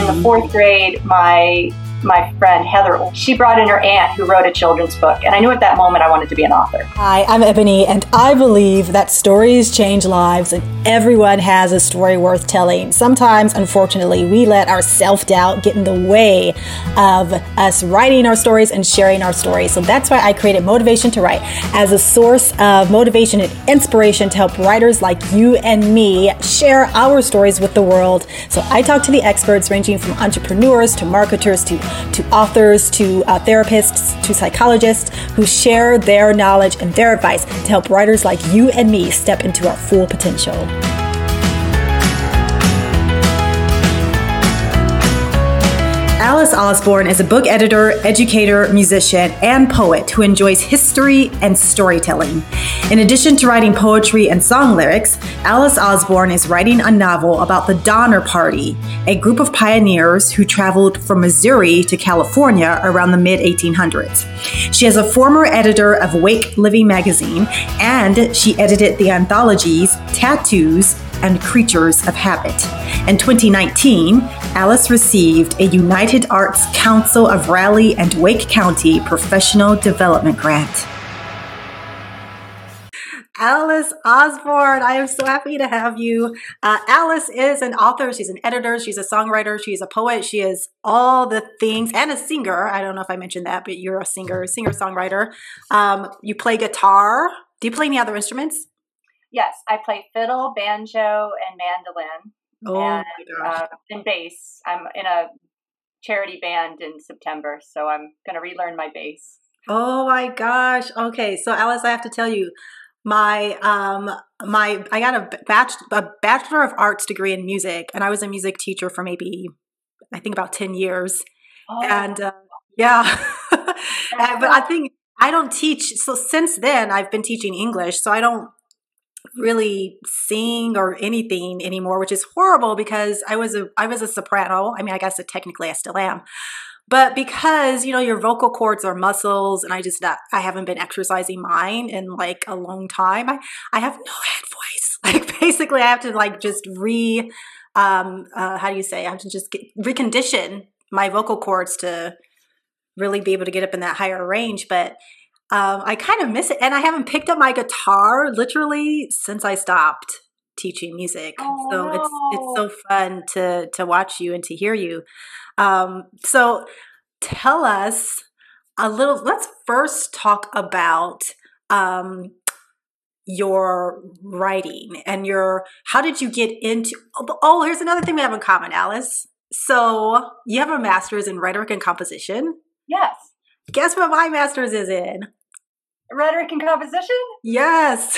the fourth grade, my friend Heather, she brought in her aunt who wrote a children's book. And I knew at that moment I wanted to be an author. Hi, I'm Ebony, and I believe that stories change lives and everyone has a story worth telling. Sometimes, unfortunately, we let our self-doubt get in the way of us writing our stories and sharing our stories. So that's why I created Motivation to Write as a source of motivation and inspiration to help writers like you and me share our stories with the world. So I talk to the experts ranging from entrepreneurs to marketers to authors, to therapists, to psychologists who share their knowledge and their advice to help writers like you and me step into our full potential. Alice Osborne is a book editor, educator, musician, and poet who enjoys history and storytelling. In addition to writing poetry and song lyrics, Alice Osborne is writing a novel about the Donner Party, a group of pioneers who traveled from Missouri to California around the mid-1800s. She is a former editor of Wake Living magazine, and she edited the anthologies Tattoos and Creatures of Habit. In 2019, Alice received a United Arts Council of Raleigh and Wake County Professional Development Grant. Alice Osborne, I am so happy to have you. Alice is an author, she's an editor, she's a songwriter, she's a poet, she is all the things, and a singer. I don't know if I mentioned that, but you're a singer-songwriter. You play guitar. Do you play any other instruments? Yes, I play fiddle, banjo, and mandolin. And bass. I'm in a charity band in September, so I'm going to relearn my bass. Oh my gosh. Okay, so Alice, I have to tell you, I got a Bachelor of Arts degree in music, and I was a music teacher for maybe, I think, about 10 years. Oh. And yeah, but I think I don't teach. So since then, I've been teaching English, so I don't really sing or anything anymore, which is horrible because I was a soprano. I mean, I guess that technically I still am, but because, you know, your vocal cords are muscles, and I haven't been exercising mine in like a long time. I have no head voice. Like basically I have to like just how do you say? I have to just recondition my vocal cords to really be able to get up in that higher range. But I kind of miss it. And I haven't picked up my guitar literally since I stopped teaching music. Oh, so no. it's so fun to watch you and to hear you. So tell us a little, let's first talk about your writing and how did you get into, here's another thing we have in common, Alice. So you have a master's in rhetoric and composition. Yes. Guess what my master's is in? Rhetoric and composition? Yes.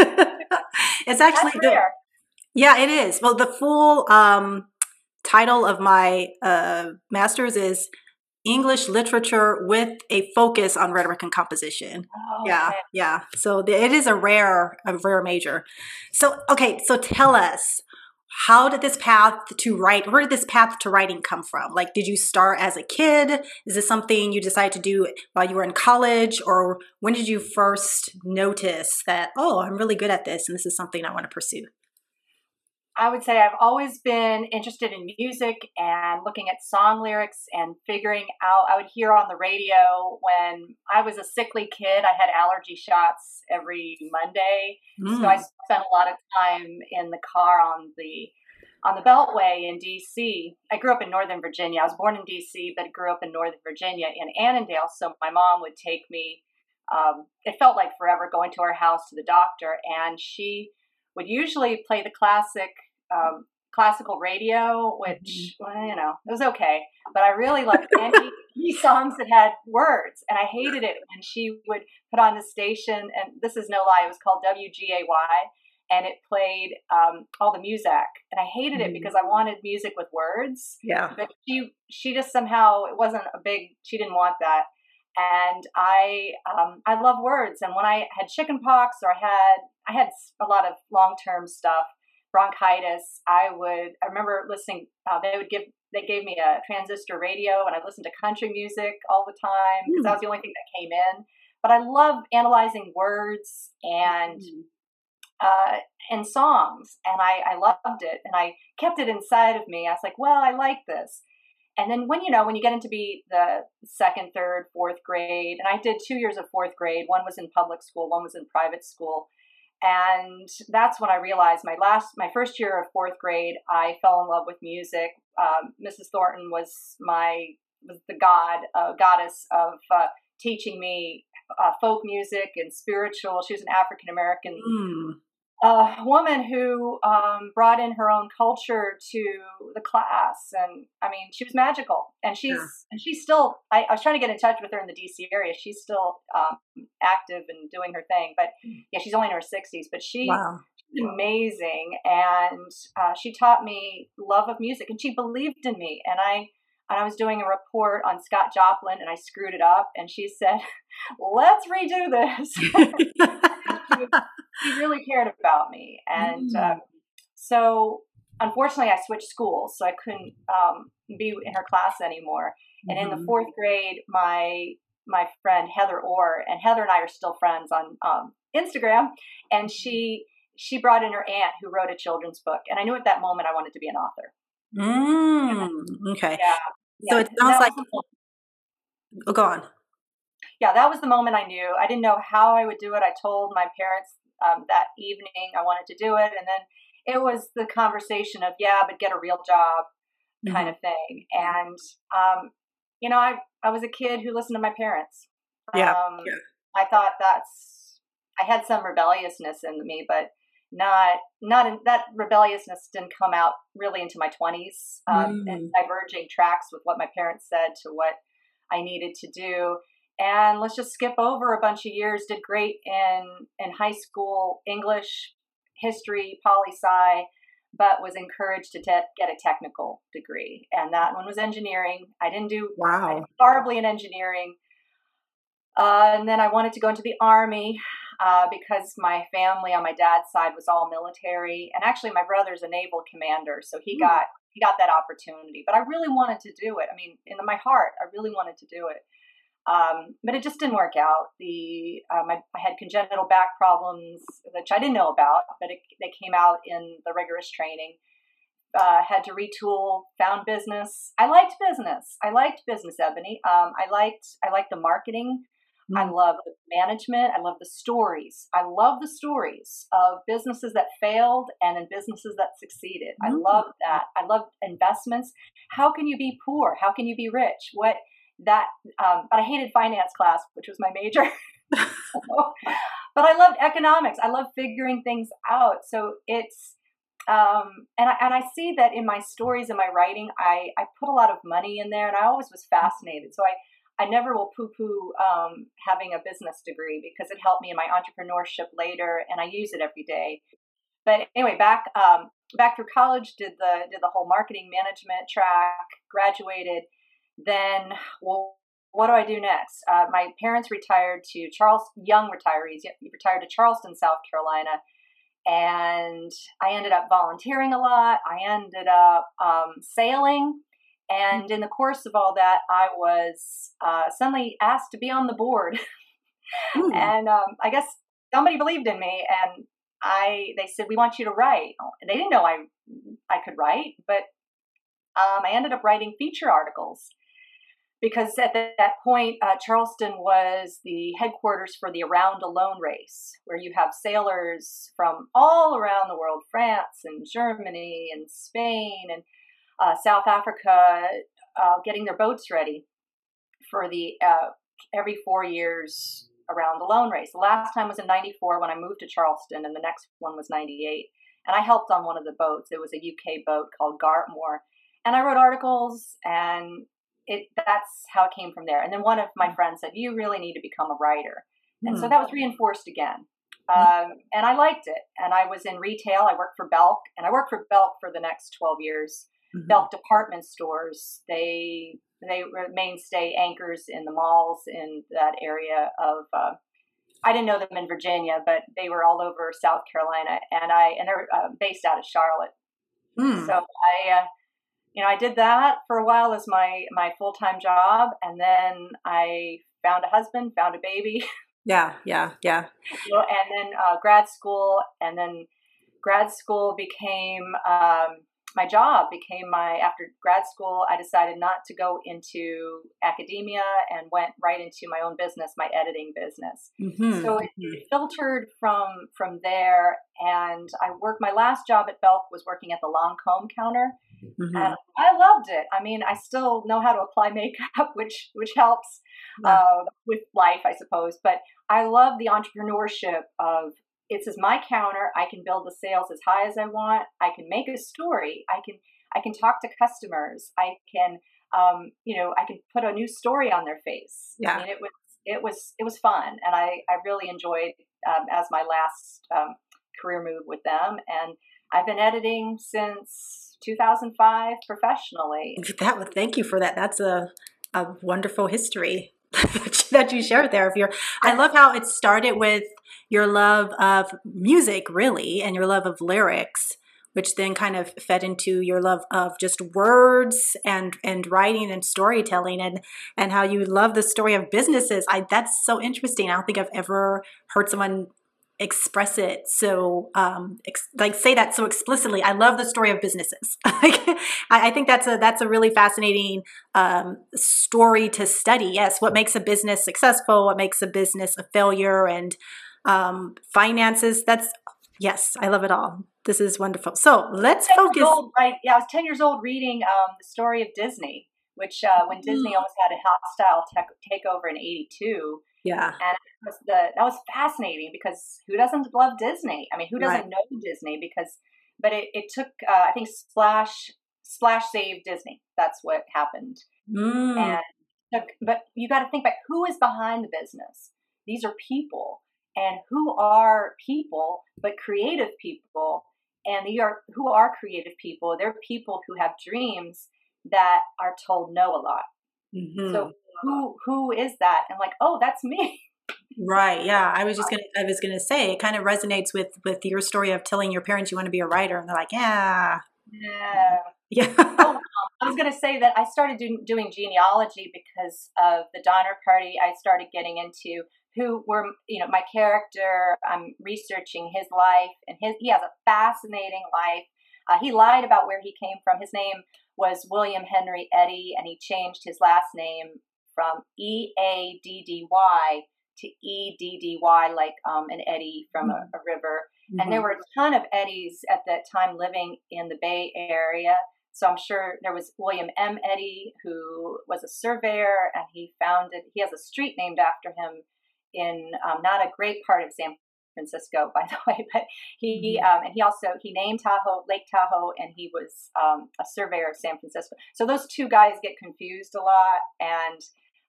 It's actually rare. Yeah, it is. Well, the full title of my master's is English Literature with a focus on rhetoric and composition. Oh, yeah, okay. Yeah. So it is a rare major. So tell us, where did this path to writing come from? Like, did you start as a kid? Is this something you decided to do while you were in college? Or when did you first notice that, oh, I'm really good at this and this is something I want to pursue? I would say I've always been interested in music and looking at song lyrics and figuring out. I would hear on the radio when I was a sickly kid. I had allergy shots every Monday, so I spent a lot of time in the car on the Beltway in D.C. I grew up in Northern Virginia. I was born in D.C., but grew up in Northern Virginia in Annandale. So my mom would take me. It felt like forever going to our house to the doctor, and she would usually play the classical radio, which, well, you know, it was okay. But I really liked any songs that had words, and I hated it when she would put on the station, and this is no lie, it was called WGAY, and it played all the music, and I hated it because I wanted music with words. Yeah. But she just somehow, she didn't want that. And I love words, and when I had chickenpox or I had a lot of long-term stuff, bronchitis, I remember listening, they gave me a transistor radio, and I listened to country music all the time because that was the only thing that came in. But I love analyzing words and songs, and I loved it, and I kept it inside of me. I was like, well, I like this. And then when you get into be the second, third, fourth grade, and I did 2 years of fourth grade. One was in public school, one was in private school. And that's when I realized my first year of fourth grade, I fell in love with music. Mrs. Thornton was the goddess of teaching me folk music and spiritual. She was an African American woman who brought in her own culture to the class, and I mean, she was magical. And she's still. I was trying to get in touch with her in the DC area. She's still active and doing her thing, but yeah, she's only in her 60s. But she's amazing, and she taught me love of music, and she believed in me. And I was doing a report on Scott Joplin, and I screwed it up. And she said, "Let's redo this." She really cared about me. And so unfortunately I switched schools, so I couldn't be in her class anymore. And in the fourth grade, my friend Heather Orr, and Heather and I are still friends on Instagram, and she brought in her aunt who wrote a children's book. And I knew at that moment I wanted to be an author. Okay. Yeah. So it sounds like, go on. Yeah, that was the moment I knew. I didn't know how I would do it. I told my parents that evening I wanted to do it. And then it was the conversation of, but get a real job kind of thing. And, I was a kid who listened to my parents. I thought I had some rebelliousness in me, but that rebelliousness didn't come out really into my 20s, and diverging tracks with what my parents said to what I needed to do. And let's just skip over a bunch of years. Did great in high school, English, history, poli-sci, but was encouraged to get a technical degree. And that one was engineering. I didn't do horribly in engineering. And then I wanted to go into the Army because my family on my dad's side was all military. And actually my brother's a naval commander, so he got that opportunity. But I really wanted to do it. I mean, in my heart, I really wanted to do it. But it just didn't work out. I had congenital back problems, which I didn't know about, but they came out in the rigorous training. Had to retool, found business. I liked business, Ebony. I liked the marketing. I love the management. I love the stories. I love the stories of businesses that failed and in businesses that succeeded. I love that. I love investments. How can you be poor? How can you be rich? But I hated finance class, which was my major. But I loved economics. I love figuring things out. So it's, and I see that in my stories and my writing, I put a lot of money in there, and I always was fascinated. So I never will poo-poo having a business degree, because it helped me in my entrepreneurship later, and I use it every day. But anyway, back through college, did the whole marketing management track, graduated. Then, well, what do I do next? My parents retired to young retirees, retired to Charleston, South Carolina. And I ended up volunteering a lot. I ended up sailing. And in the course of all that, I was suddenly asked to be on the board. And I guess somebody believed in me, and they said, "We want you to write." And they didn't know I could write, but I ended up writing feature articles. Because at that point, Charleston was the headquarters for the Around Alone race, where you have sailors from all around the world, France and Germany and Spain and South Africa, getting their boats ready for the every 4 years Around Alone race. The last time was in '94 when I moved to Charleston, and the next one was '98. And I helped on one of the boats. It was a UK boat called Gartmore. And I wrote articles, and that's how it came from there. And then one of my friends said, "You really need to become a writer." And so that was reinforced again. And I liked it. And I was in retail. I worked for Belk, and I worked for Belk for the next 12 years. Belk department stores. They were mainstay anchors in the malls in that area of, I didn't know them in Virginia, but they were all over South Carolina. And they're based out of Charlotte. So I did that for a while as my full-time job. And then I found a husband, found a baby. Yeah. And then grad school. And then grad school became, my job became after grad school, I decided not to go into academia and went right into my own business, my editing business. Mm-hmm. So it filtered from there. And my last job at Belk was working at the Lancome counter. Mm-hmm. And I loved it. I mean, I still know how to apply makeup, which helps Yeah. with life, I suppose. But I love the entrepreneurship of it's as my counter. I can build the sales as high as I want. I can make a story. I can talk to customers. I can I can put a new story on their face. I Yeah. mean, it was fun, and I really enjoyed as my last career move with them. And I've been editing since 2005 professionally. Thank you for that. That's a wonderful history that you shared there. I love how it started with your love of music, really, and your love of lyrics, which then kind of fed into your love of just words and writing and storytelling, and how you love the story of businesses. That's so interesting. I don't think I've ever heard someone express it so like say that so explicitly. I love the story of businesses. I think that's a really fascinating story to study. Yes, what makes a business successful, what makes a business a failure, and finances. Yes, I love it all. This is wonderful. So let's 10 years focus. old, right? Yeah, I was 10 years old reading the story of Disney, which when Disney almost had a hostile takeover in '82. Yeah, And that was fascinating because who doesn't love Disney? I mean, who right. doesn't know Disney? But it took, I think Splash saved Disney. That's what happened. Mm, But you got to think back, who is behind the business? These are people. And who are people, but creative people? And who are creative people? They're people who have dreams that are told no a lot. hmm. So who is that? And like, oh, that's me. Right. Yeah. I was gonna say it kind of resonates with your story of telling your parents you want to be a writer, and they're like, yeah, Yeah. yeah. Oh, I was going to say that I started doing genealogy because of the Donner Party. I started getting into who were, my character. I'm researching his life, and he has a fascinating life. He lied about where he came from. His name was William Henry Eddy, and he changed his last name from Eaddy to Eddy, like an eddy from a river. And there Mhm. were a ton of Eddies at that time living in the Bay Area. So I'm sure there was William M. Eddy, who was a surveyor, and he has a street named after him in not a great part of San Francisco, by the way, but Mhm. he named Lake Tahoe, and he was a surveyor of San Francisco. So those two guys get confused a lot. And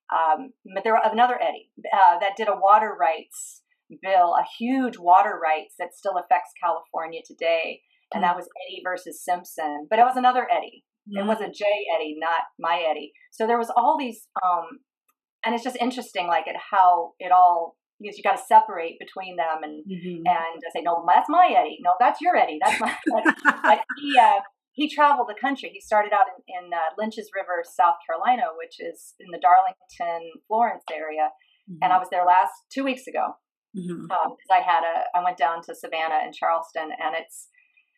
but there was another Eddy that did a water rights bill, a huge water rights that still affects California today. And that was Eddy versus Simpson. But it was another Eddy. It was a J Eddy, not my Eddy. So there was all these, and it's just interesting, like how it all, because you got to separate between them Mhm. and say, no, that's my Eddy. No, that's your Eddy. That's my. But he traveled the country. He started out in Lynch's River, South Carolina, which is in the Darlington, Florence area. And I Mhm. was there 2 weeks ago. Mhm. Because I went down to Savannah and Charleston, and it's,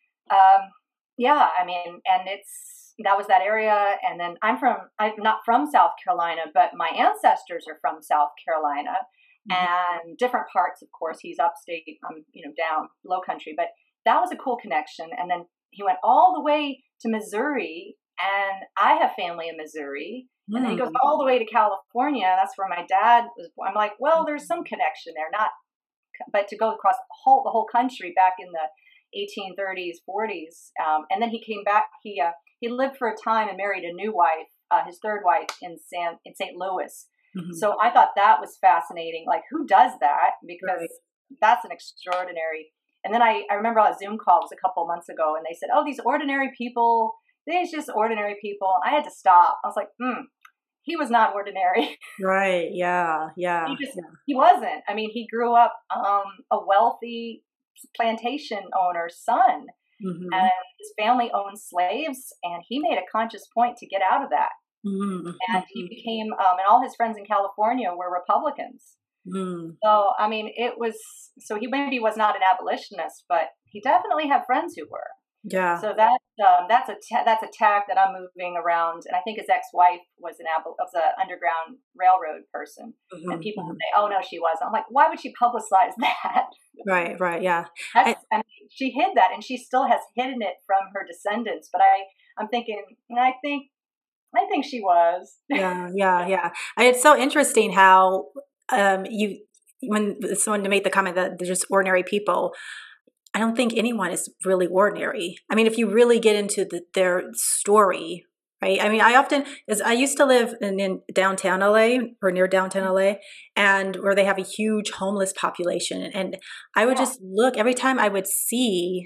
yeah, I mean, and that was that area. And then I'm not from South Carolina, but my ancestors are from South Carolina, Mhm. and different parts, of course. He's upstate, down low country, but that was a cool connection. And then he went all the way to Missouri, and I have family in Missouri. And then he goes Mm. all the way to California. That's where my dad was. I'm like, well, there's some connection there, but to go across the whole country back in the 1830s, 40s, and then he came back. He lived for a time and married a new wife, his third wife in St. Louis. Mhm. So I thought that was fascinating. Like, who does that? Because Right. that's an extraordinary. And then I remember a Zoom call was a couple months ago, and they said, "Oh, these ordinary people. They're just ordinary people." I had to stop. I was like, he was not ordinary. Right. Yeah. Yeah. Yeah. He wasn't. I mean, he grew up a wealthy plantation owner's son, Mhm. and his family owned slaves, and he made a conscious point to get out of that. Mhm. And he Mhm. became, and all his friends in California were Republicans. Mm. So, I mean, so he maybe was not an abolitionist, but he definitely had friends who were. Yeah. So that's a tack that I'm moving around. And I think his ex-wife was an Underground Railroad person, and Hmm. people Hmm. say, "Oh no, she wasn't." I'm like, why would she publicize that? Right. Right. Yeah. That's I mean, she hid that, and she still has hidden it from her descendants. But I'm thinking, I think she was. Yeah, yeah, yeah. And it's so interesting how you when someone made the comment that they're just ordinary people. I don't think anyone is really ordinary. I mean, if you really get into their story, right? I mean, is I used to live in downtown LA or near downtown LA, and where they have a huge homeless population, and I would Yeah. just look every time I would see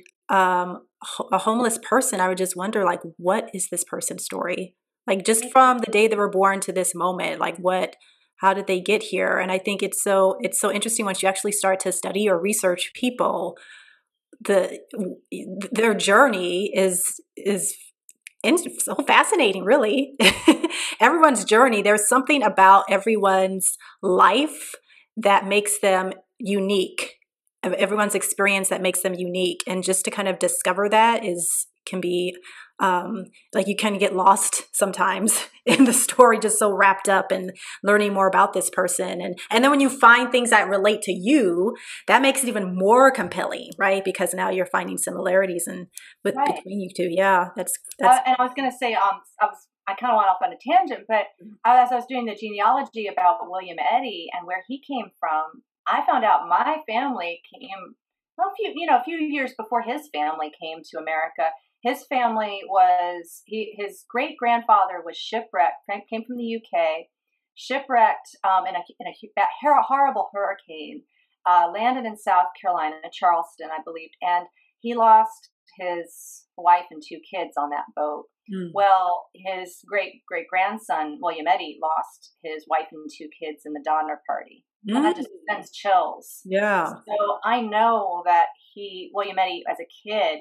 a homeless person, I would just wonder, like, what is this person's story? Like, just from the day they were born to this moment, like, how did they get here? And I think it's so interesting once you actually start to study or research people, the their journey is so fascinating, really. Everyone's journey, there's something about everyone's life that makes them unique, everyone's experience that makes them unique, and just to kind of discover that is can be like, you can get lost sometimes in the story, just so wrapped up in learning more about this person, and then when you find things that relate to you, that makes it even more compelling, right? Because now you're finding similarities and with Right. between you two. Yeah, that's And I was going to say, I kind of went off on a tangent, but as I was doing the genealogy about William Eddy and where he came from, I found out my family came, well, a few years before his family came to America. His family his great grandfather was shipwrecked, came from the UK, shipwrecked in a horrible hurricane, landed in South Carolina, Charleston, I believe, and he lost his wife and two kids on that boat. mm, Well, his great great grandson, William Eddy, lost his wife and two kids in the Donner Party. And that just mm, sends chills. yeah. So I know that William Eddy, as a kid,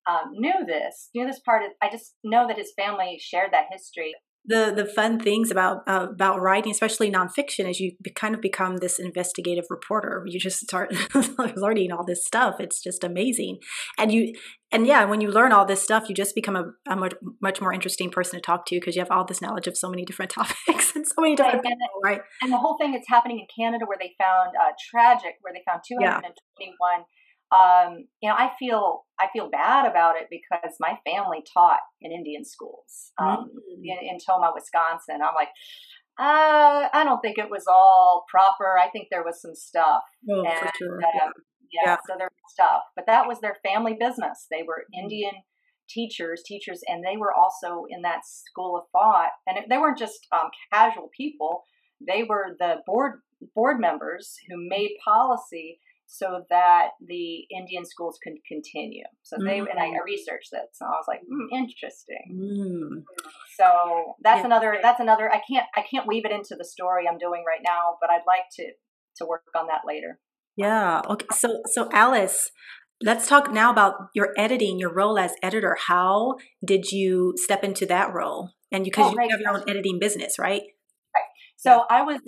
knew this part of, I just know that his family shared that history. The fun things about writing, especially nonfiction, is you kind of become this investigative reporter. You just start learning all this stuff. It's just amazing, and yeah, when you learn all this stuff, you just become a much more interesting person to talk to, because you have all this knowledge of so many different topics and so many Right. different people, right? And the whole thing is happening in Canada, where they found tragic, where they found Yeah. 221. I feel bad about it because my family taught in Indian schools Mm. in Toma, Wisconsin. I'm like, I don't think it was all proper. I think there was some stuff, Oh, and for sure. Yeah. yeah, Yeah. so there was stuff, but that was their family business. They were Mm. Indian teachers, and they were also in that school of thought. And they weren't just casual people; they were the board members who made policy so that the Indian schools could continue. So I Mm. researched this, and I was like, interesting. Mm. So Yeah. that's another. I can't weave it into the story I'm doing right now, but I'd like to work on that later. Yeah. Okay. So Alice, let's talk now about your editing, your role as editor. How did you step into that role? And because Oh, you great have your own question. editing business, right? Right. Yeah. So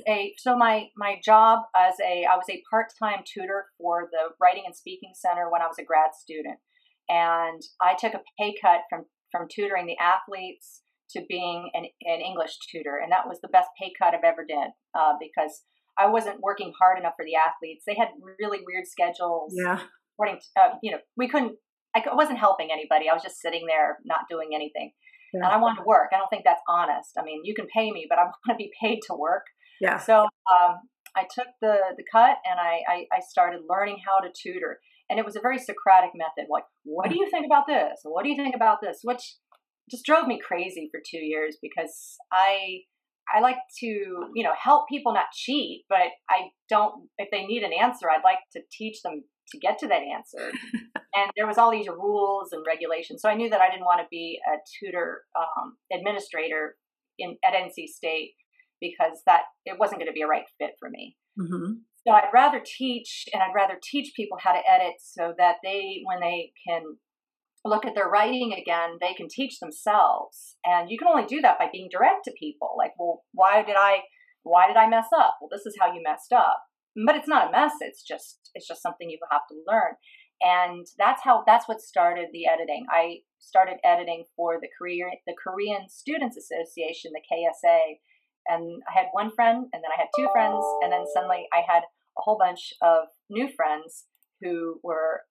my job I was a part-time tutor for the Writing and Speaking Center when I was a grad student, and I took a pay cut from tutoring the athletes to being an English tutor, and that was the best pay cut I've ever did, because I wasn't working hard enough for the athletes. They had really weird schedules. Yeah. According to, we couldn't. I wasn't helping anybody. I was just sitting there not doing anything, Yeah. and I wanted to work. I don't think that's honest. I mean, you can pay me, but I want to be paid to work. Yeah. So I took the cut, and I started learning how to tutor. And it was a very Socratic method. Like, what do you think about this? What do you think about this? Which just drove me crazy for 2 years, because I like to, help people not cheat, but I don't, if they need an answer, I'd like to teach them to get to that answer. And there was all these rules and regulations. So I knew that I didn't want to be a tutor administrator at NC State, because that it wasn't going to be a right fit for me. Mm-hmm. So I'd rather teach, and I'd rather teach people how to edit, so that when they can look at their writing again, they can teach themselves. And you can only do that by being direct to people. Like, well, why did I mess up? Well, this is how you messed up. But it's not a mess. It's just something you have to learn. And that's what started the editing. I started editing for the Korean Students Association, the KSA. And I had one friend, and then I had two friends, and then suddenly I had a whole bunch of new friends who were,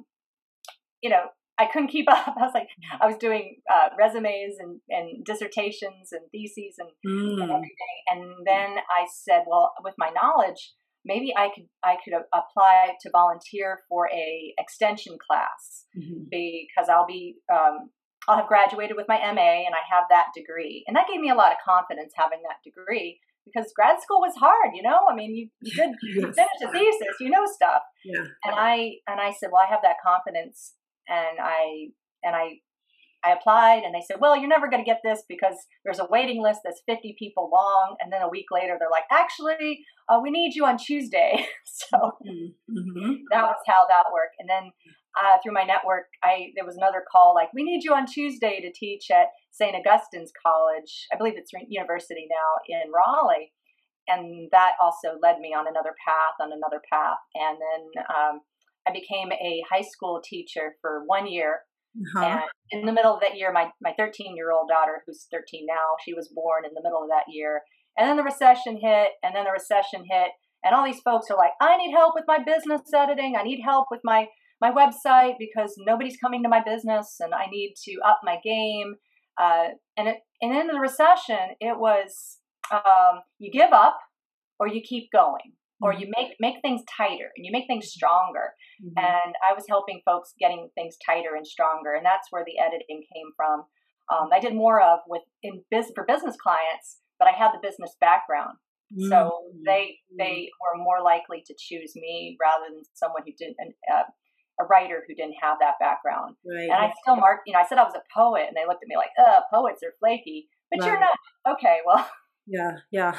I couldn't keep up. I was doing resumes and dissertations and theses and everything. And then I said, well, with my knowledge, maybe I could apply to volunteer for a extension class because I'll have graduated with my MA and I have that degree. And that gave me a lot of confidence having that degree because grad school was hard, I mean, you finished a thesis, stuff. Yeah. And I said, well, I have that confidence. And I applied and they said, well, you're never going to get this because there's a waiting list that's 50 people long. And then a week later, they're like, actually, we need you on Tuesday. So that was how that worked. And then through my network, there was another call like, we need you on Tuesday to teach at St. Augustine's College. I believe it's university now in Raleigh. And that also led me on another path. And then I became a high school teacher for 1 year. And in the middle of that year, my 13-year-old daughter, who's 13 now, she was born in the middle of that year. And then the recession hit, and all these folks are like, I need help with my business editing. I need help with my website because nobody's coming to my business and I need to up my game. And in the recession, it was you give up or you keep going. Or you make things tighter and you make things stronger. And I was helping folks getting things tighter and stronger. And that's where the editing came from. I did more for business clients, but I had the business background. So they were more likely to choose me rather than someone who didn't, a writer who didn't have that background. Right. And I still I said I was a poet and they looked at me like, poets are flaky, but you're not. Okay, well. Yeah.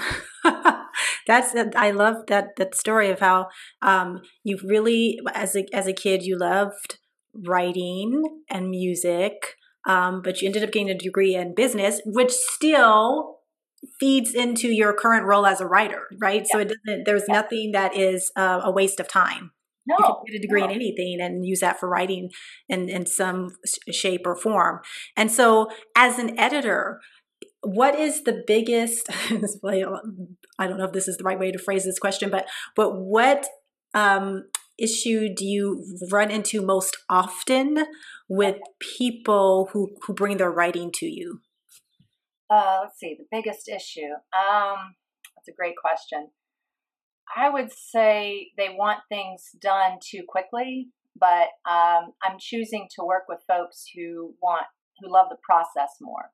I love that story of how you really, as a kid, you loved writing and music, but you ended up getting a degree in business, which still feeds into your current role as a writer, right? Yeah. So there's nothing that is a waste of time. No, you can get a degree in anything and use that for writing in some shape or form. And so as an editor, what is the biggest, I don't know if this is the right way to phrase this question, but what issue do you run into most often with people who bring their writing to you? Let's see, the biggest issue. That's a great question. I would say they want things done too quickly, but I'm choosing to work with folks who love the process more.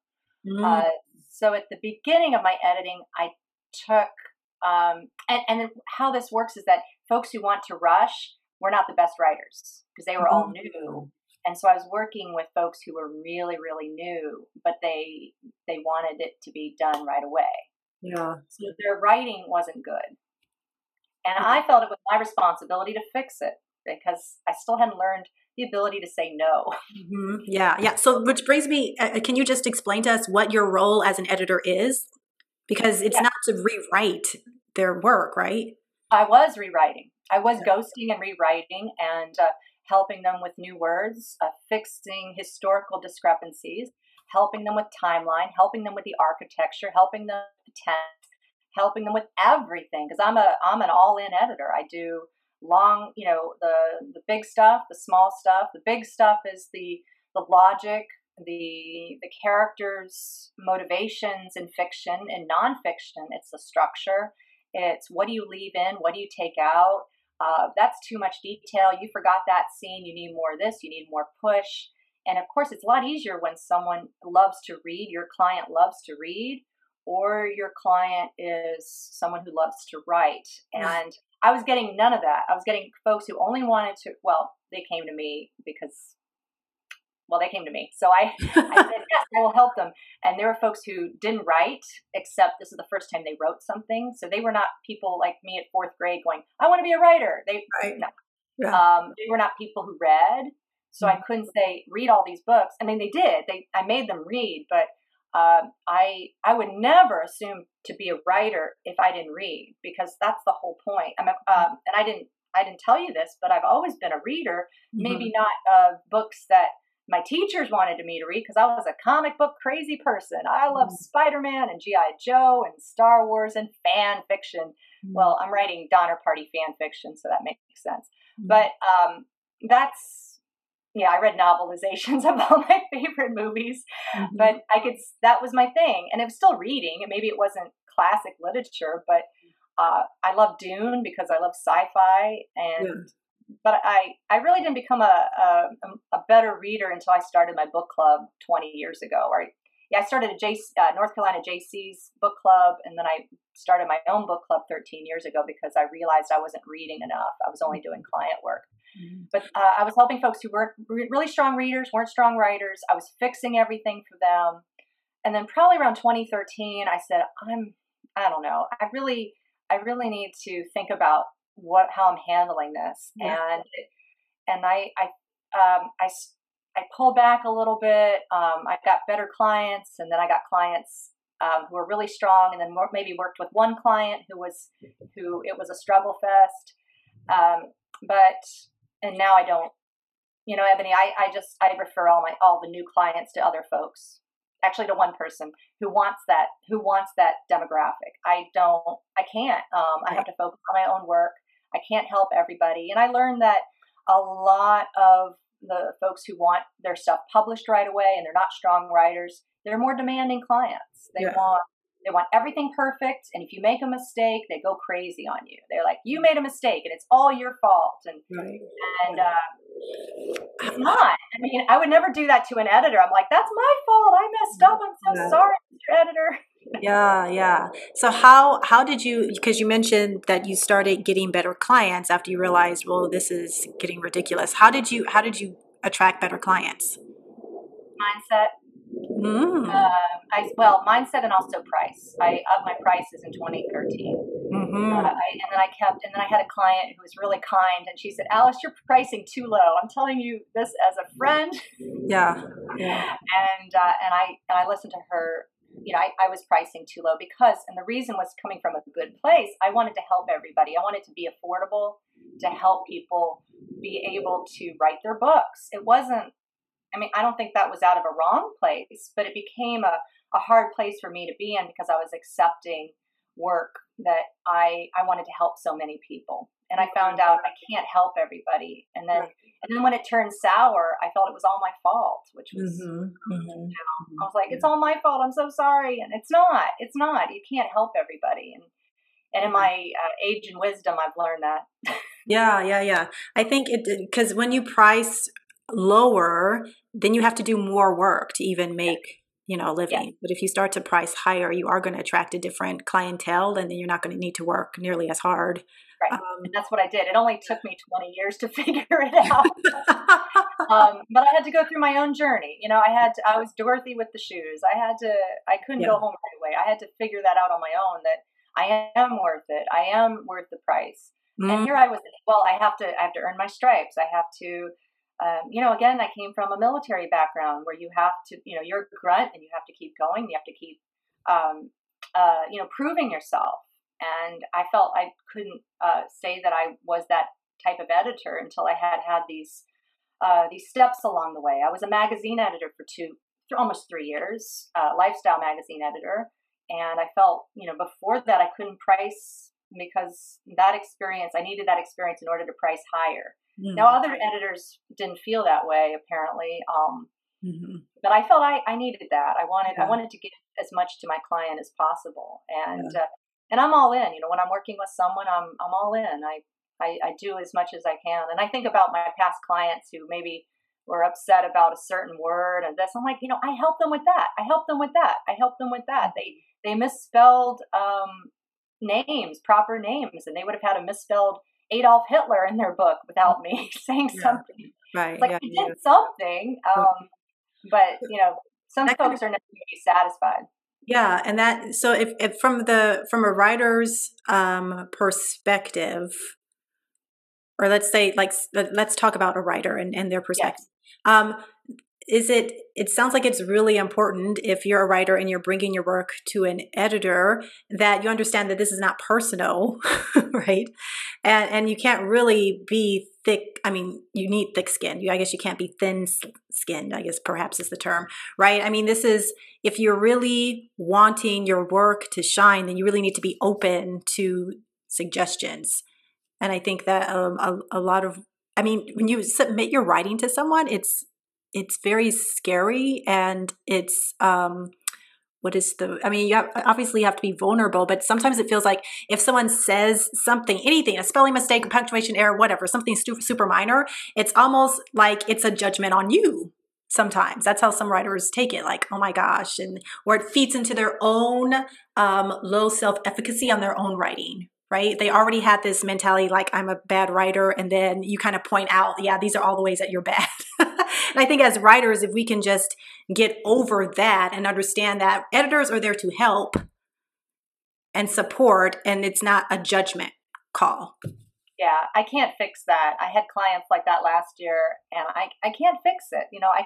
So at the beginning of my editing, I took, and how this works is that folks who want to rush were not the best writers because they were all new. And so I was working with folks who were really, really new, but they wanted it to be done right away. Yeah. So their writing wasn't good. And I felt it was my responsibility to fix it because I still hadn't learned the ability to say no. Yeah. So which brings me, can you just explain to us what your role as an editor is? Because it's not to rewrite their work, right? I was rewriting. I was ghosting and rewriting and helping them with new words, fixing historical discrepancies, helping them with timeline, helping them with the architecture, helping them with the text, helping them with everything. Because I'm an all-in editor. I do long, the big stuff, the small stuff. The big stuff is the logic, the characters' motivations in fiction and nonfiction. It's the structure. It's what do you leave in? What do you take out? That's too much detail. You forgot that scene. You need more of this. You need more push. And of course, it's a lot easier when someone loves to read, your client loves to read, or your client is someone who loves to write. And I was getting none of that. I was getting folks who only wanted to, they came to me because, they came to me. So I said, yes, I will help them. And there were folks who didn't write, except this is the first time they wrote something. So they were not people like me at fourth grade going, I want to be a writer. They were not people who read. So I couldn't say, read all these books. I mean, they did. I made them read, but I would never assume to be a writer if I didn't read, because that's the whole point. And I didn't I didn't tell you this, but I've always been a reader, Mm-hmm. maybe not books that my teachers wanted me to read because I was a comic book crazy person. I love Spider-Man and G.I. Joe and Star Wars and fan fiction. Mm-hmm. Well, I'm writing Donner Party fan fiction, so that makes sense. But that's, yeah, I read novelizations of all my favorite movies, Mm-hmm. but that was my thing. And it was still reading. And maybe it wasn't classic literature, but I love Dune because I love sci-fi. Yeah. But I really didn't become a better reader until I started my book club 20 years ago. I started a North Carolina JC's book club, and then I started my own book club 13 years ago because I realized I wasn't reading enough. I was only doing client work. But I was helping folks who weren't really strong readers, weren't strong writers. I was fixing everything for them. And then probably around 2013, I said, I don't know. I really need to think about how I'm handling this. Yeah. And I pulled back a little bit. I got better clients, and then I got clients who were really strong, and then maybe worked with one client who it was a struggle fest. And now I don't, Ebony, I refer all the new clients to other folks, actually to one person who wants that demographic. I can't, I have to focus on my own work. I can't help everybody. And I learned that a lot of the folks who want their stuff published right away and they're not strong writers, they're more demanding clients. They want everything perfect, and if you make a mistake, they go crazy on you. They're like, "You made a mistake, and it's all your fault." And it's not. I mean, I would never do that to an editor. I'm like, "That's my fault. I messed up. I'm so sorry, Mr. Editor." Yeah. So how did you, because you mentioned that you started getting better clients after you realized, well, this is getting ridiculous. How did you attract better clients? Mindset. Mindset and also price. I upped my prices in 2013. And then I had a client who was really kind, and she said, "Alice, you're pricing too low. I'm telling you this as a friend." Yeah. And I listened to her. I was pricing too low and the reason was coming from a good place. I wanted to help everybody. I wanted to be affordable to help people be able to write their books. It wasn't, I don't think that was out of a wrong place, but it became a hard place for me to be in because I was accepting work that I wanted to help so many people. And I found out I can't help everybody. And then when it turned sour, I felt it was all my fault, which was, I was like, "It's all my fault. I'm so sorry." And it's not, you can't help everybody. And in my age and wisdom, I've learned that. Yeah. I think because when you price lower, then you have to do more work to even make, a living. Yes. But if you start to price higher, you are going to attract a different clientele, and then you're not going to need to work nearly as hard. Right. And that's what I did. It only took me 20 years to figure it out. But I had to go through my own journey. I was Dorothy with the shoes. I couldn't go home right away. I had to figure that out on my own, that I am worth it. I am worth the price. And here I was, I have to earn my stripes. I have to, again, I came from a military background where you have to, you're a grunt and you have to keep going. You have to keep, proving yourself. And I felt I couldn't say that I was that type of editor until I had these steps along the way. I was a magazine editor for almost 3 years, lifestyle magazine editor. And I felt, before that I couldn't price because I needed that experience in order to price higher. Now, other editors didn't feel that way, apparently. But I felt I needed that. I wanted to give as much to my client as possible. And I'm all in. When I'm working with someone, I'm all in. I do as much as I can. And I think about my past clients who maybe were upset about a certain word and this. I'm like, I help them with that. I help them with that. I help them with that. They misspelled names, proper names, and they would have had a misspelled Adolf Hitler in their book without me saying something. Right. It's like you did something. But some folks are never going to be satisfied. Yeah, and that, so if from a writer's perspective, or let's say, let's talk about a writer and their perspective. Yes. it sounds like it's really important if you're a writer and you're bringing your work to an editor that you understand that this is not personal, right? And you can't really be thick. I mean, you need thick skin. I guess you can't be thin skinned, I guess perhaps is the term, right? I mean, this is, if you're really wanting your work to shine, then you really need to be open to suggestions. And I think that a lot of, I mean, when you submit your writing to someone, it's very scary, and it's what is the, I mean, obviously you have to be vulnerable, but sometimes it feels like if someone says something, anything, a spelling mistake, a punctuation error, whatever, something super minor, it's almost like it's a judgment on you. Sometimes that's how some writers take it, like, oh my gosh, and or it feeds into their own low self-efficacy on their own writing. Right? They already had this mentality like, I'm a bad writer. And then you kind of point out, yeah, these are all the ways that you're bad. And I think as writers, if we can just get over that and understand that editors are there to help and support, and it's not a judgment call. Yeah, I can't fix that. I had clients like that last year, and I can't fix it. You know, I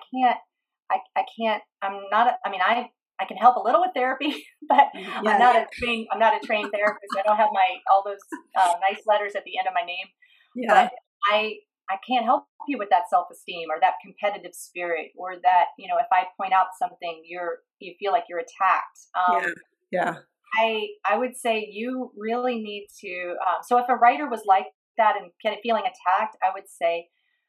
can't, I'm not, I can help a little with therapy, but yeah, I'm not a trained therapist. I don't have all those nice letters at the end of my name. Yeah. But I can't help you with that self-esteem or that competitive spirit, or that, you know, if I point out something, you feel like you're attacked. Yeah. I would say you really need to. So if a writer was like that and feeling attacked, I would say,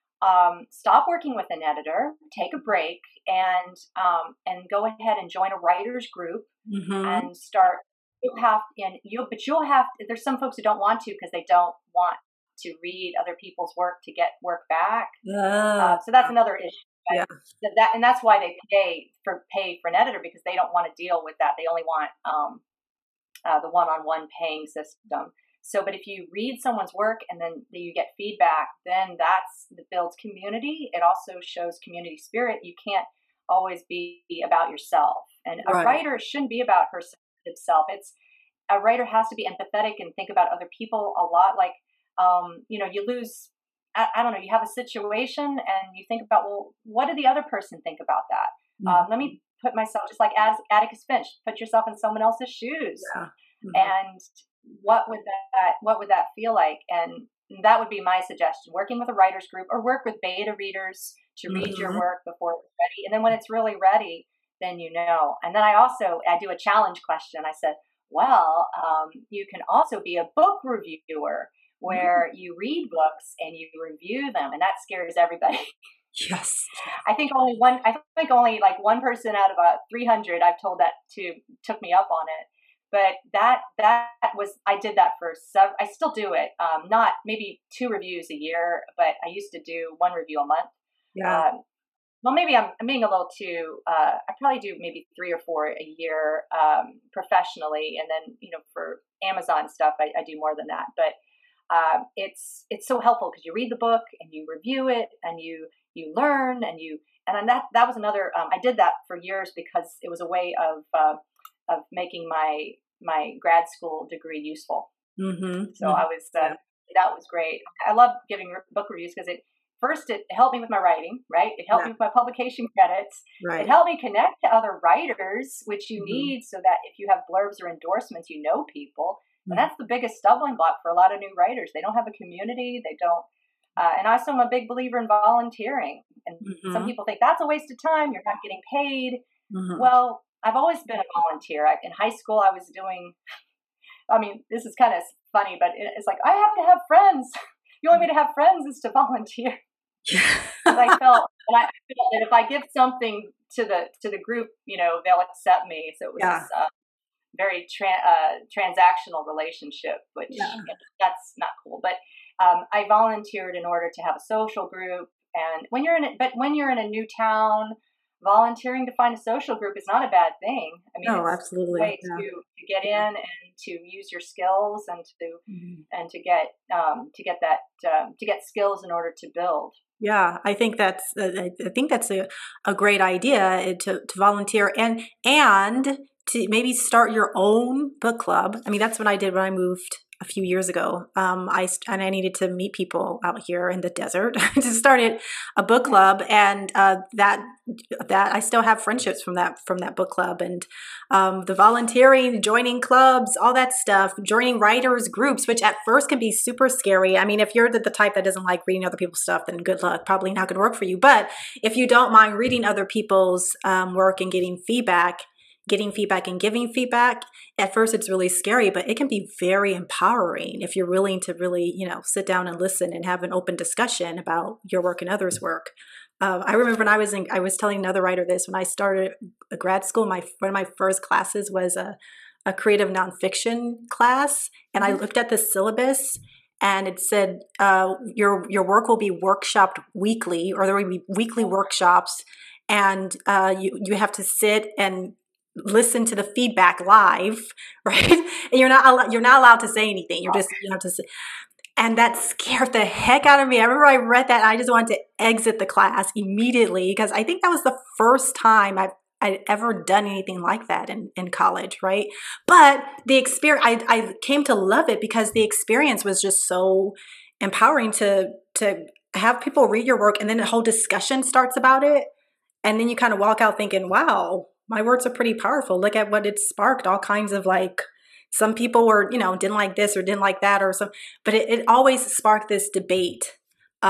stop working with an editor, take a break, and go ahead and join a writers group and start. You'll have there's some folks who don't want to because they don't want to read other people's work to get work back. So that's another issue. Yeah. And that's why they pay for an editor, because they don't want to deal with that. They only want the one-on-one paying system. So, but if you read someone's work and then you get feedback, then that builds community. It also shows community spirit. You can't always be about yourself. And a writer shouldn't be about herself. A writer has to be empathetic and think about other people a lot. Like, you know, you lose, I don't know, you have a situation and you think about, well, what did the other person think about that? Let me put myself, just like Atticus Finch, put yourself in someone else's shoes. Yeah. And what would that feel like? And that would be my suggestion: working with a writers group, or work with beta readers to read your work before it's ready. And then when it's really ready, then you know. And then I do a challenge question. I said, well, you can also be a book reviewer, where you read books and you review them, and that scares everybody. Yes. I think only like one person out of 300 I've told that to took me up on it. But I did that for I still do it. Not maybe 2 reviews a year, but I used to do 1 review a month. Yeah. Well, maybe I'm being a little too, I probably do maybe 3 or 4 a year, professionally. And then, you know, for Amazon stuff, I do more than that. But it's so helpful because you read the book and you review it and you learn and that was another, I did that for years because it was a way of making my grad school degree useful. So I was, that was great. I love giving book reviews because it helped me with my writing, right? It helped me with my publication credits. Right. It helped me connect to other writers, which you need so that if you have blurbs or endorsements, you know people. And that's the biggest stumbling block for a lot of new writers. They don't have a community. They don't. And also, I'm a big believer in volunteering. And some people think that's a waste of time. You're not getting paid. Well, I've always been a volunteer. In high school, I was doing, I mean, this is kind of funny, but it's like, I have to have friends. The only way to have friends is to volunteer. I felt that if I give something to the group, you know, they'll accept me. So it was very transactional relationship, which that's not cool. But I volunteered in order to have a social group. And when you're in a new town, volunteering to find a social group is not a bad thing. I mean, it's absolutely a way to get in and to use your skills and to get skills in order to build. Yeah, I think that's a great idea to volunteer and to maybe start your own book club. I mean, that's what I did when I moved a few years ago. I needed to meet people out here in the desert. I just started a book club, and that I still have friendships from that book club, and the volunteering, joining clubs, all that stuff, joining writers groups, which at first can be super scary. I mean, if you're the type that doesn't like reading other people's stuff, then good luck. Probably not going to work for you. But if you don't mind reading other people's work and getting feedback and giving feedback, at first it's really scary, but it can be very empowering if you're willing to really, sit down and listen and have an open discussion about your work and others' work. I remember when I was telling another writer this, when I started a grad school, one of my first classes was a creative nonfiction class. And I looked at the syllabus, and it said, your work will be workshopped weekly, or there will be weekly workshops. And you have to sit and listen to the feedback live, right? And you're not allowed to say anything. You have to sit. And that scared the heck out of me. I remember I read that and I just wanted to exit the class immediately, because I think that was the first time I'd ever done anything like that in college, right? But the experience, I came to love it because the experience was just so empowering to have people read your work, and then a whole discussion starts about it. And then you kind of walk out thinking, wow, my words are pretty powerful. Look at what it sparked. All kinds of, like, some people were, didn't like this or didn't like that or some, but it always sparked this debate,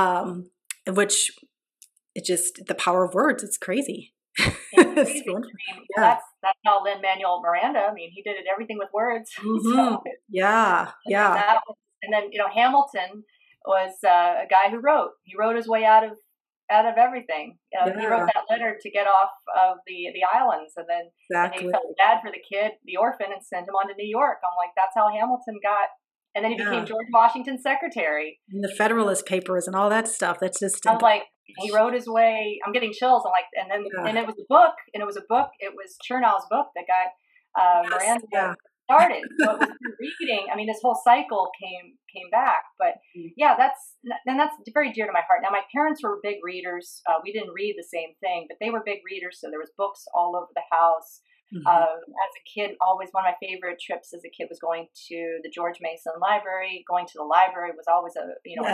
which it just, the power of words, it's crazy. It's crazy. I mean, that's how Lin-Manuel Miranda, I mean, he did everything with words. Mm-hmm. So, yeah. And then, Hamilton was a guy who wrote. He wrote his way out of everything. He wrote that letter to get off of the islands, and then he felt bad for the kid, the orphan, and sent him on to New York. I'm like, that's how Hamilton got. And then he became George Washington's secretary. And the Federalist Papers and all that stuff. That's just. I was like, he wrote his way. I'm getting chills. I'm like, and then and it was a book, and it was Chernow's book that got Miranda started. So it was reading. I mean, this whole cycle came back. But that's very dear to my heart. Now, my parents were big readers. We didn't read the same thing, but they were big readers. So there was books all over the house. Mm-hmm. As a kid, always one of my favorite trips as a kid was going to the George Mason Library. Going to the library was always a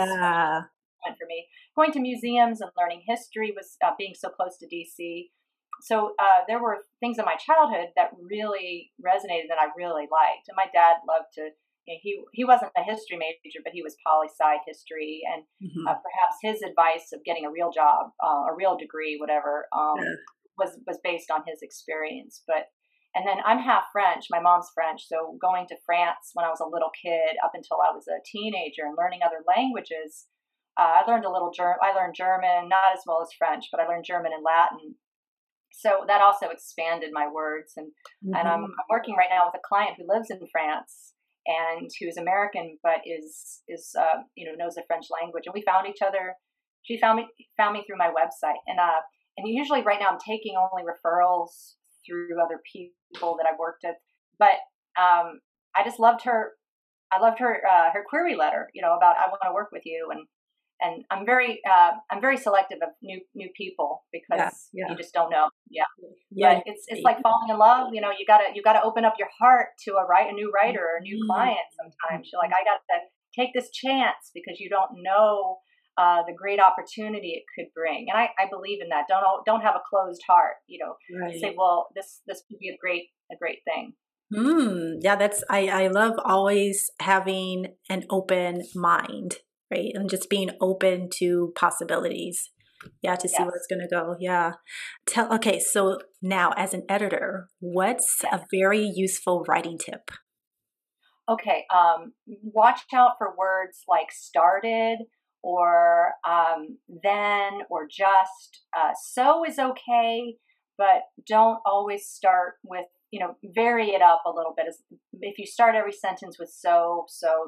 fun for me. Going to museums and learning history was being so close to DC. So there were things in my childhood that really resonated that I really liked. And my dad loved to. He wasn't a history major, but he was poli-sci history, and perhaps his advice of getting a real job, a real degree, whatever. Was based on his experience. And then I'm half French. My mom's French. So going to France when I was a little kid up until I was a teenager and learning other languages, I learned a little German. I learned German, not as well as French, but I learned German and Latin. So that also expanded my words. And I'm working right now with a client who lives in France and who's American, but is knows the French language. And we found each other. She found me through my website. And usually right now I'm taking only referrals through other people that I've worked with. But I just loved her. I loved her query letter, about I want to work with you, and I'm very selective of new people because you just don't know. But it's like falling in love. You gotta open up your heart to a new writer or a new client. Sometimes you're like, I got to take this chance because you don't know the great opportunity it could bring. And I believe in that. Don't have a closed heart, say, well, this could be a great thing. Yeah, I love always having an open mind, right? And just being open to possibilities. Yeah, to see where it's going to go. Yeah. Okay, so now as an editor, what's a very useful writing tip? Okay, watch out for words like started, or then, or just. So is okay, but don't always start with, vary it up a little bit. If you start every sentence with so,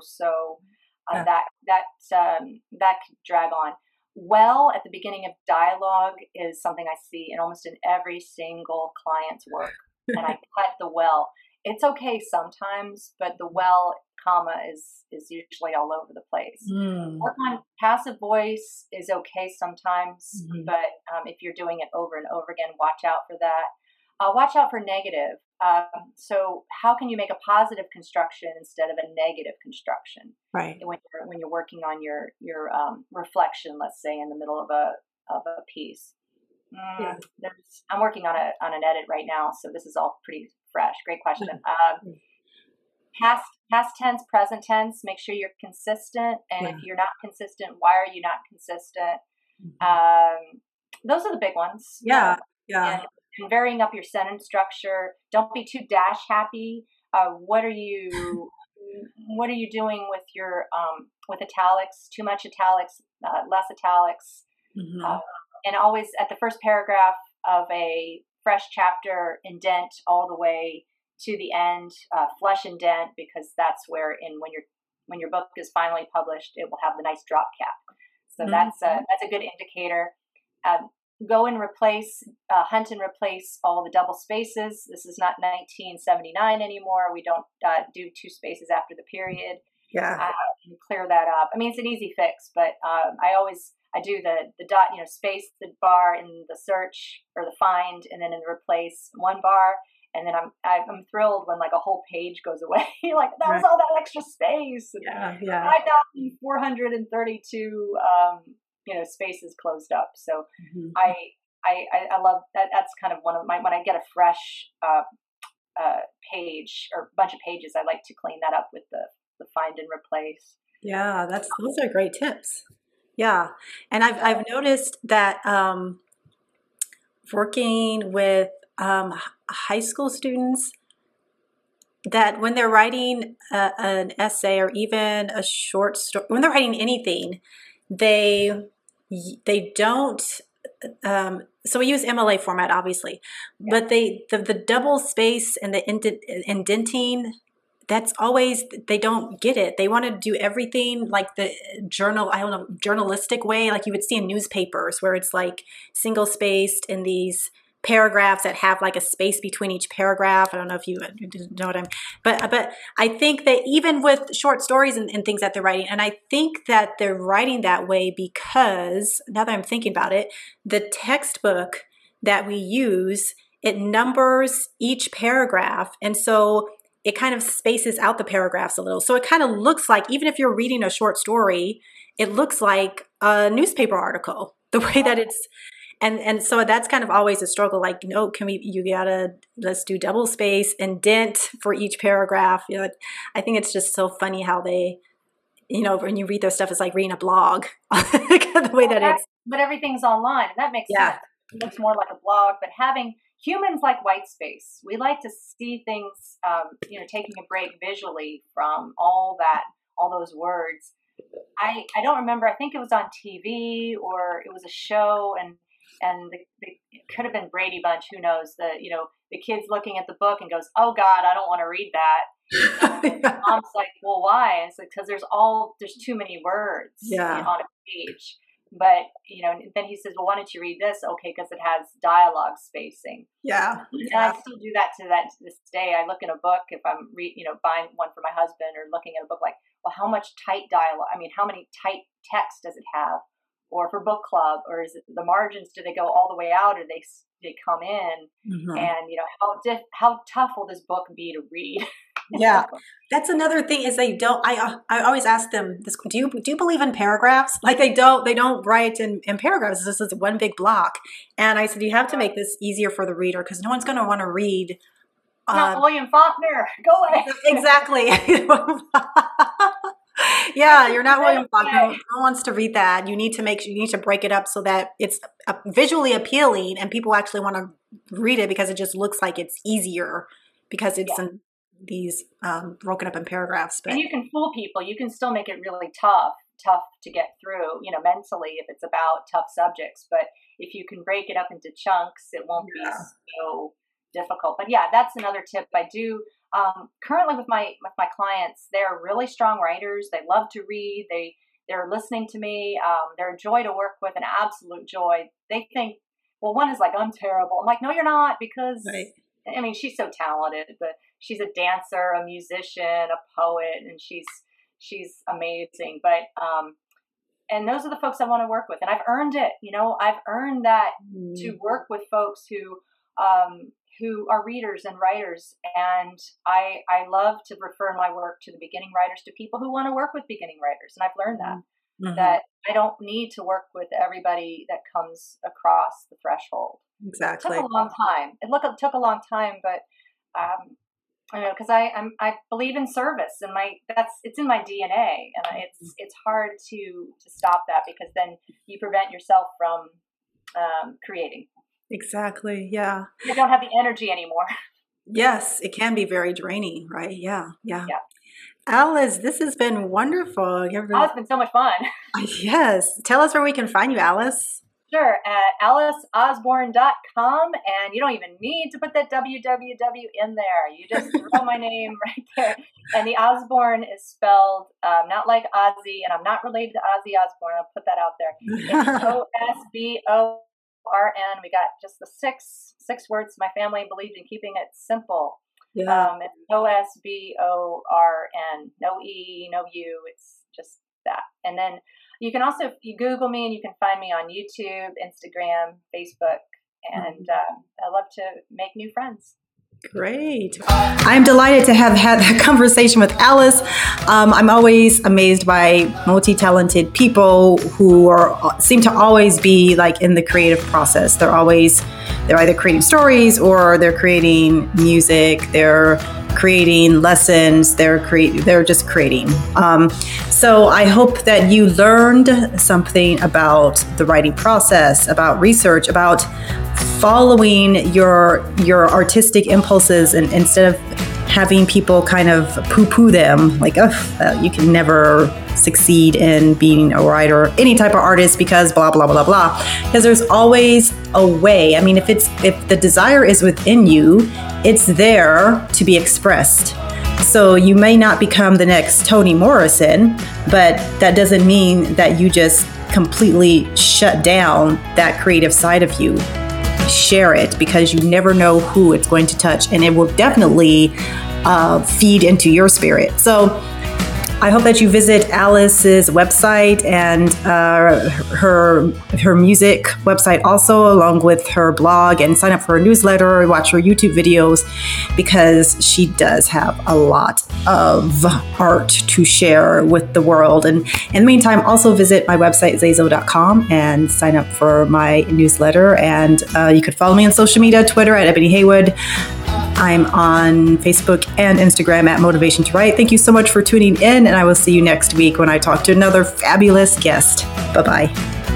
that could drag on. Well, at the beginning of dialogue is something I see in almost in every single client's work, and I cut the well. It's okay sometimes, but the well, comma is usually all over the place. Work on passive voice is okay sometimes, but if you're doing it over and over again, watch out for that. Watch out for negative. So how can you make a positive construction instead of a negative construction Right. when you're working on your reflection, let's say in the middle of a piece? Yeah. I'm working on an edit right now, so this is all pretty fresh. Great question. Past tense, present tense. Make sure you're consistent, and if you're not consistent, why are you not consistent? Those are the big ones. Yeah. Yeah. And varying up your sentence structure. Don't be too dash happy. What are you doing with your with italics? Too much italics, less italics. And always at the first paragraph of a fresh chapter, indent all the way to the end, flush indent, because that's where when your book is finally published, it will have the nice drop cap. So that's a good indicator. Go and hunt and replace all the double spaces. This is not 1979 anymore. We don't do two spaces after the period. Yeah. Clear that up. I mean, it's an easy fix, but I do the dot, space the bar in the search or the find, and then in the replace one bar, and then I'm thrilled when like a whole page goes away. Like that was all that extra space. Yeah. 5,432 spaces closed up. So I love that. That's kind of one of my, when I get a fresh page or bunch of pages, I like to clean that up with the find and replace. Yeah, those are great tips. Yeah. And I've noticed that working with high school students, that when they're writing an essay or even a short story, when they're writing anything, they don't. So we use MLA format, obviously, but the double space and the indenting, that's always, they don't get it. They want to do everything like the journalistic way, like you would see in newspapers, where it's like single spaced in these paragraphs that have like a space between each paragraph. I don't know if you know what I'm, but I think that even with short stories and things that they're writing, and I think that they're writing that way because, now that I'm thinking about it, the textbook that we use, it numbers each paragraph. And so it kind of spaces out the paragraphs a little. So it kind of looks like, even if you're reading a short story, it looks like a newspaper article, the way that it's, and so that's kind of always a struggle. Like, no, let's do double space, indent for each paragraph. I think it's just so funny how they, when you read their stuff, it's like reading a blog, the way that it's. But everything's online, and that makes sense. It looks more like a blog, but humans like white space. We like to see things, taking a break visually from all those words. I don't remember. I think it was on TV or it was a show, and it could have been Brady Bunch. Who knows? The kid's looking at the book and goes, "Oh God, I don't want to read that." Mom's like, "Well, why?" And it's like, because there's too many words on a page. But then he says, "Well, why don't you read this?" Okay, because it has dialogue spacing. Yeah. And I still do that to this day. I look in a book if I'm buying one for my husband, or looking at a book, like, well, how much tight dialogue? I mean, how many tight text does it have? Or for book club, or is it the margins? Do they go all the way out, or they come in? And how tough will this book be to read? Yeah, that's another thing is they don't. I always ask them this: Do you believe in paragraphs? Like they don't write in paragraphs. This is one big block. And I said, you have to make this easier for the reader, because no one's going to want to read. Not William Faulkner. Go away. Exactly. Yeah, you're not William Faulkner. No one wants to read that. You need to break it up so that it's visually appealing and people actually want to read it, because it just looks like it's easier because it's in these broken up in paragraphs. And you can fool people. You can still make it really tough to get through, mentally, if it's about tough subjects. But if you can break it up into chunks, it won't be so difficult. But yeah, that's another tip I do. Currently with my clients, they're really strong writers. They love to read. They're listening to me. They're a joy to work with, an absolute joy. They think, well, one is like, I'm terrible. I'm like, no, you're not, because I mean, she's so talented, but she's a dancer, a musician, a poet, and she's amazing. But and those are the folks I want to work with, and I've earned it. I've earned that to work with folks who are readers and writers. And I love to refer my work to the beginning writers, to people who want to work with beginning writers. And I've learned that I don't need to work with everybody that comes across the threshold. Exactly. It took a long time. It took a long time, but because I believe in service, and it's in my DNA, and it's hard to stop that, because then you prevent yourself from creating. Exactly. Yeah. You don't have the energy anymore. Yes, it can be very draining, right? Yeah. Alice, this has been wonderful. It's been so much fun. Yes. Tell us where we can find you, Alice. Sure, at AliceOsborne.com, and you don't even need to put that www in there. You just throw my name right there. And the Osborne is spelled not like Ozzy, and I'm not related to Ozzy Osbourne. I'll put that out there. It's Osborn. We got just the six words. My family believed in keeping it simple. Yeah. It's Osborn. No E, no U. It's just that. And then you can also, you Google me and you can find me on YouTube, Instagram, Facebook, and I love to make new friends. Great. I'm delighted to have had that conversation with Alice. I'm always amazed by multi-talented people who seem to always be like in the creative process. They're either creating stories, or they're creating music, they're creating lessons, they're just creating. So I hope that you learned something about the writing process, about research, about following your artistic impulses, and instead of having people kind of poo-poo them, like, you can never succeed in being a writer or any type of artist because blah, blah, blah, blah. Because there's always a way. I mean, if the desire is within you, it's there to be expressed. So you may not become the next Toni Morrison, but that doesn't mean that you just completely shut down that creative side of you. Share it, because you never know who it's going to touch, and it will definitely feed into your spirit. So I hope that you visit Alice's website and her music website also, along with her blog, and sign up for her newsletter, watch her YouTube videos, because she does have a lot of art to share with the world. And in the meantime, also visit my website, zayzo.com, and sign up for my newsletter. And you could follow me on social media, Twitter at Ebony Haywood. I'm on Facebook and Instagram at Motivation to Write. Thank you so much for tuning in, and I will see you next week when I talk to another fabulous guest. Bye-bye.